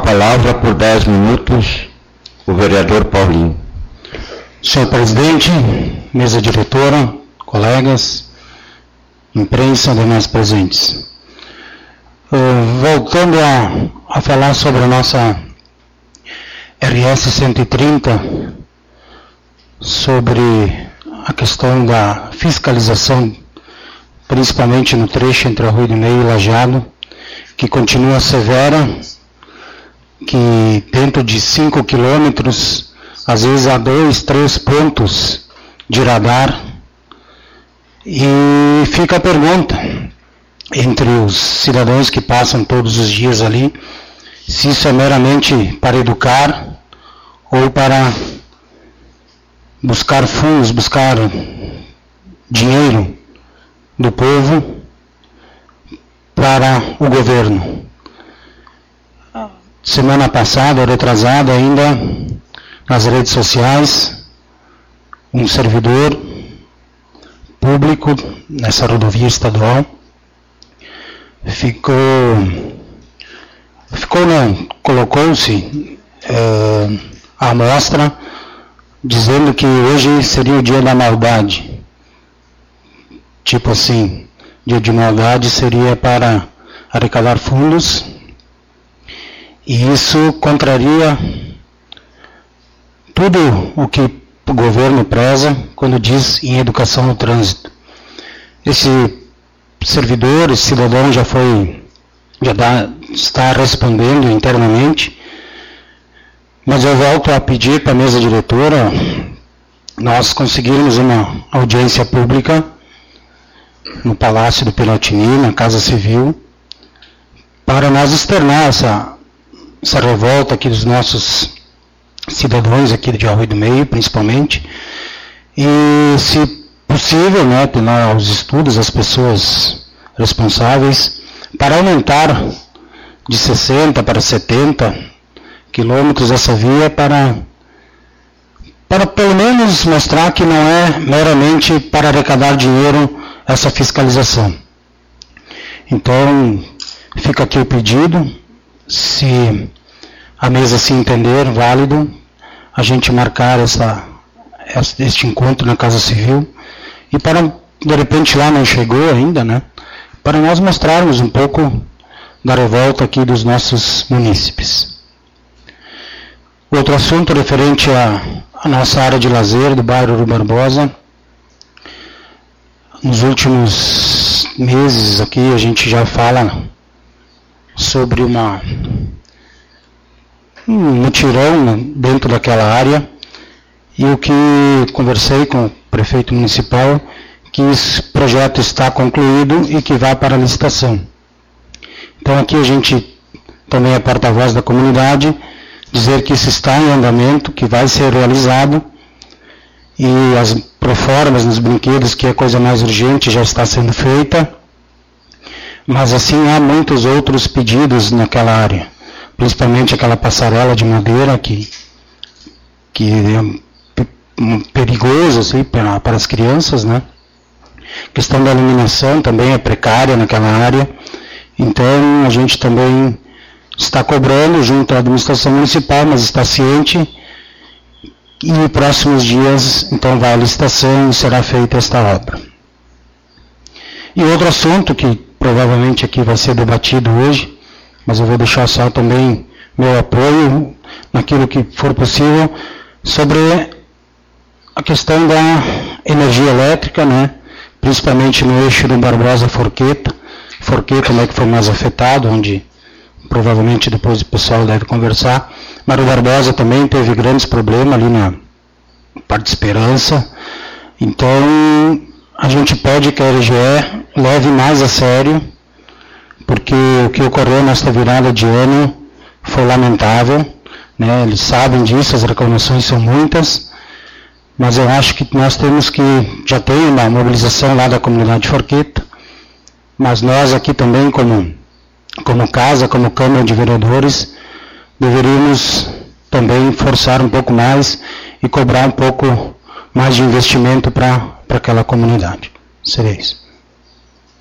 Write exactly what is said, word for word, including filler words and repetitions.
palavra por dez minutos o vereador Paulinho. Senhor presidente, mesa diretora, colegas, imprensa, demais presentes. Uh, voltando a, a falar sobre a nossa R S cento e trinta, sobre a questão da fiscalização, principalmente no trecho entre Arroio do Meio e Lajeado, que continua severa, que dentro de cinco quilômetros, às vezes há dois, três pontos de radar, e fica a pergunta entre os cidadãos que passam todos os dias ali, se isso é meramente para educar ou para buscar fundos, buscar dinheiro do povo para o governo. Semana passada, retrasada ainda, nas redes sociais, um servidor público nessa rodovia estadual ficou, ficou não, colocou-se é, à mostra dizendo que hoje seria o dia da maldade. Tipo assim, dia de maldade seria para arrecadar fundos, e isso contraria tudo o que o governo preza quando diz em educação no trânsito. Esse servidor, esse cidadão já foi, já dá, está respondendo internamente, mas eu volto a pedir para a mesa diretora nós conseguirmos uma audiência pública no Palácio do Piratini, na Casa Civil, para nós externar essa, essa revolta aqui dos nossos cidadãos aqui de Arroio do Meio, principalmente, e, se possível, né, pegar os estudos, as pessoas responsáveis, para aumentar de sessenta para setenta quilômetros essa via, para, para pelo menos mostrar que não é meramente para arrecadar dinheiro essa fiscalização. Então, fica aqui o pedido, se a mesa se entender válido, a gente marcar essa, este encontro na Casa Civil, e para, de repente lá não chegou ainda, né, para nós mostrarmos um pouco da revolta aqui dos nossos munícipes. Outro assunto referente à, à nossa área de lazer do bairro Rui Barbosa. Nos últimos meses aqui a gente já fala sobre uma um mutirão dentro daquela área, e o que conversei com o prefeito municipal, que esse projeto está concluído e que vai para a licitação. Então aqui a gente também é porta-voz da comunidade, dizer que isso está em andamento, que vai ser realizado, e as proformas nos brinquedos, que é a coisa mais urgente, já está sendo feita, mas assim há muitos outros pedidos naquela área, principalmente aquela passarela de madeira que, que é perigosa assim, para, para as crianças, né? A questão da iluminação também é precária naquela área, então a gente também está cobrando junto à administração municipal, mas está ciente, e nos próximos dias então vai a licitação e será feita esta obra. E outro assunto que provavelmente aqui vai ser debatido hoje, mas eu vou deixar só também meu apoio naquilo que for possível, sobre a questão da energia elétrica, né? Principalmente no eixo do Barbosa-Forqueta, Forqueta, né, que foi mais afetado, onde provavelmente depois o pessoal deve conversar, mas o Barbosa também teve grandes problemas ali na parte de Esperança. Então a gente pede que a R G E leve mais a sério, porque o que ocorreu nesta virada de ano foi lamentável, né? Eles sabem disso, as reclamações são muitas, mas eu acho que nós temos que, já tem uma mobilização lá da comunidade de Forqueta, mas nós aqui também, como, como casa, como Câmara de Vereadores, deveríamos também forçar um pouco mais e cobrar um pouco mais de investimento para aquela comunidade. Seria isso.